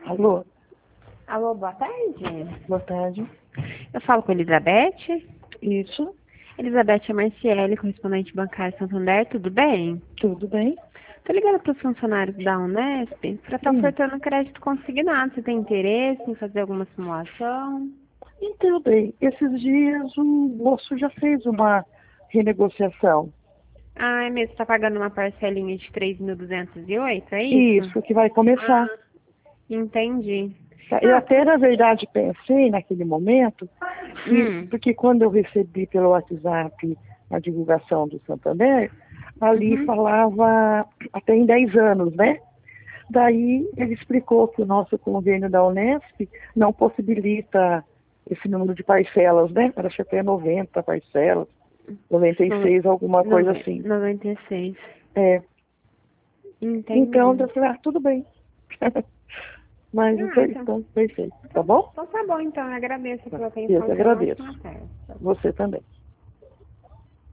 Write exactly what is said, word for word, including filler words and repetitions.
Alô? Alô, boa tarde. Boa tarde. Eu falo com Elizabeth. Isso, Elizabeth é Marciele, correspondente bancário Santander, tudo bem? tudo bem? Tô ligando para os funcionários da Unesp para estar Hum. ofertando crédito consignado. Você tem interesse em fazer alguma simulação? Então, bem, esses dias o moço já fez uma renegociação. Ah, é mesmo? Você está pagando uma parcelinha de três mil duzentos e oito, é isso? Isso, que vai começar. Ah, entendi. Tá? Eu Ah, até, na verdade, pensei naquele momento, que, hum, porque quando eu recebi pelo WhatsApp a divulgação do Santander, ali uhum. falava até em dez anos, né? Daí ele explicou que o nosso convênio da Unesp não possibilita esse número de parcelas, né? Era acho que até noventa parcelas, noventa e No- seis, alguma coisa nove- assim. noventa e seis. É, então, Entendi. eu falei, ah, tudo bem. Mas não Ah, foi então. tão perfeito, tá Então, bom? então tá bom, então. Eu agradeço pela Eu atenção que e tenha uma agradeço. ótima tarde. Você também.